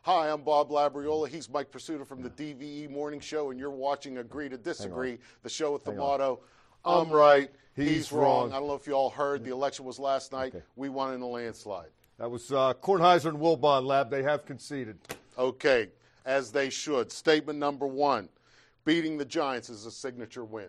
Hi, I'm Bob Labriola. He's Mike Pursuta from the DVE Morning Show, and you're watching Agree to Disagree, the show with the motto, I'm right, he's wrong. I don't know if you all heard, the election was last night. Okay. We won in a landslide. That was Kornheiser and Wilbon, Lab. They have conceded. Okay, as they should. Statement number one, beating the Giants is a signature win.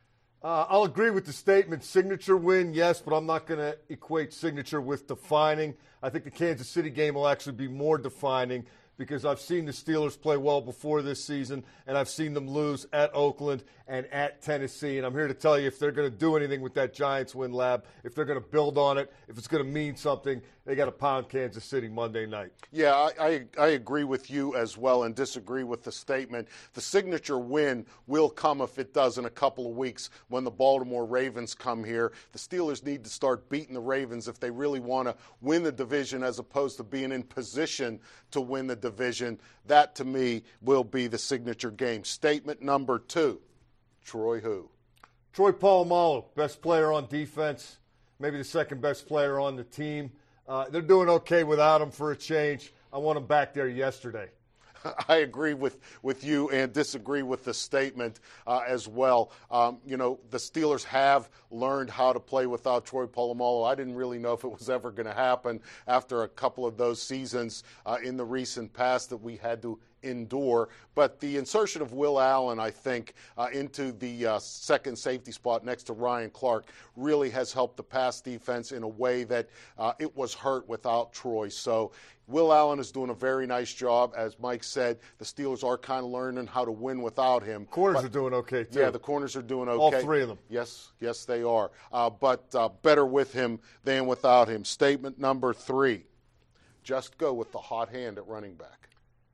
I'll agree with the statement. Signature win, yes, but I'm not going to equate signature with defining. I think the Kansas City game will actually be more defining because I've seen the Steelers play well before this season, and I've seen them lose at Oakland and at Tennessee. And I'm here to tell you, if they're going to do anything with that Giants win, Lab, if they're going to build on it, if it's going to mean something, they got to pound Kansas City Monday night. Yeah, I agree with you as well and disagree with the statement. The signature win will come if it does in a couple of weeks when the Baltimore Ravens come here. The Steelers need to start beating the Ravens if they really want to win the division as opposed to being in position to win the division. That, to me, will be the signature game. Statement number two, Troy who? Troy Polamalu, best player on defense, maybe the second best player on the team. They're doing okay without him for a change. I want him back there yesterday. I agree with you and disagree with the statement as well. The Steelers have learned how to play without Troy Polamalu. I didn't really know if it was ever going to happen after a couple of those seasons in the recent past that we had to endure. But the insertion of Will Allen, I think, into the second safety spot next to Ryan Clark really has helped the pass defense in a way that it was hurt without Troy. So Will Allen is doing a very nice job. As Mike said, the Steelers are kind of learning how to win without him. Corners are doing okay, too. Yeah, the corners are doing okay. All three of them. Yes, they are. But better with him than without him. Statement number three, just go with the hot hand at running back.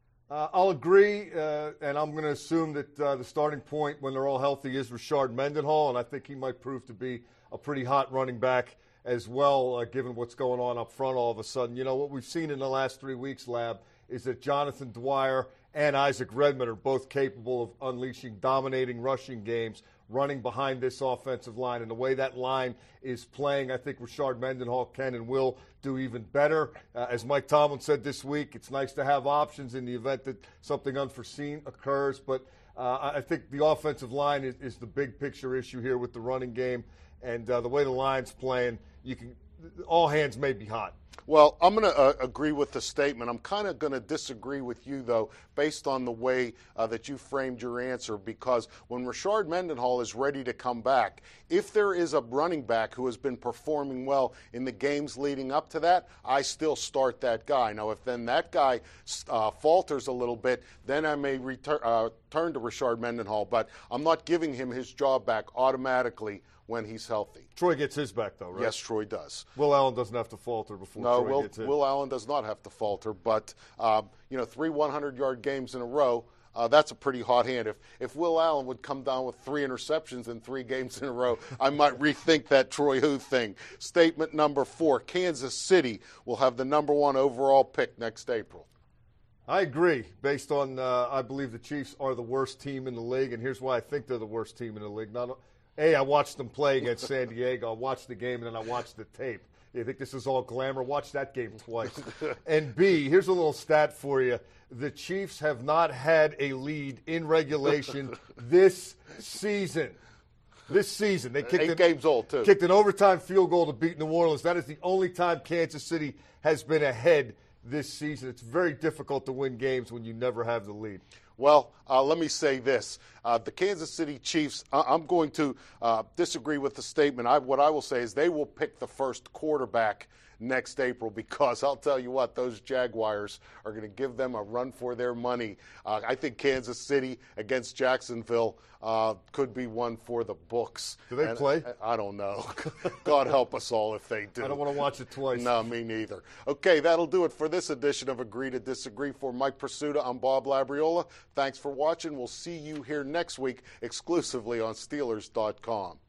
I'll agree, and I'm going to assume that the starting point when they're all healthy is Rashard Mendenhall, and I think he might prove to be a pretty hot running back as well, given what's going on up front all of a sudden. You know, what we've seen in the last 3 weeks, Lab, is that Jonathan Dwyer and Isaac Redmond are both capable of unleashing dominating rushing games, running behind this offensive line. And the way that line is playing, I think Rashard Mendenhall can and will do even better. As Mike Tomlin said this week, it's nice to have options in the event that something unforeseen occurs. But I think the offensive line is the big picture issue here with the running game. And the way the line's playing, all hands may be hot. Well, I'm going to agree with the statement. I'm kind of going to disagree with you, though, based on the way that you framed your answer, because when Rashard Mendenhall is ready to come back, if there is a running back who has been performing well in the games leading up to that, I still start that guy. Now, if then that guy falters a little bit, then I may turn to Rashard Mendenhall, but I'm not giving him his job back automatically when he's healthy. Troy gets his back, though, right? Yes, Troy does. Will Allen doesn't have to falter before Troy gets his. Will Allen does not have to falter, but 3 100-yard games in a row, that's a pretty hot hand. If Will Allen would come down with 3 interceptions in 3 games in a row, I might rethink that Troy who thing. Statement number 4, Kansas City will have the number 1 overall pick next April. I agree. Based on, I believe the Chiefs are the worst team in the league, and here's why I think they're the worst team in the league. I watched them play against San Diego. I watched the game, and then I watched the tape. You think this is all glamour? Watch that game twice. And B, here's a little stat for you. The Chiefs have not had a lead in regulation this season. This season. They kicked 8 games old, too. Kicked an overtime field goal to beat New Orleans. That is the only time Kansas City has been ahead this season. It's very difficult to win games when you never have the lead. Well, let me say this. The Kansas City Chiefs, I'm going to disagree with the statement. What I will say is they will pick the first quarterback next April, because I'll tell you what, those Jaguars are going to give them a run for their money. I think Kansas City against Jacksonville could be one for the books. Do they play? I don't know. God help us all if they do. I don't want to watch it twice. No, me neither. Okay, that'll do it for this edition of Agree to Disagree. For Mike Pursuta, I'm Bob Labriola. Thanks for watching. We'll see you here next week exclusively on Steelers.com.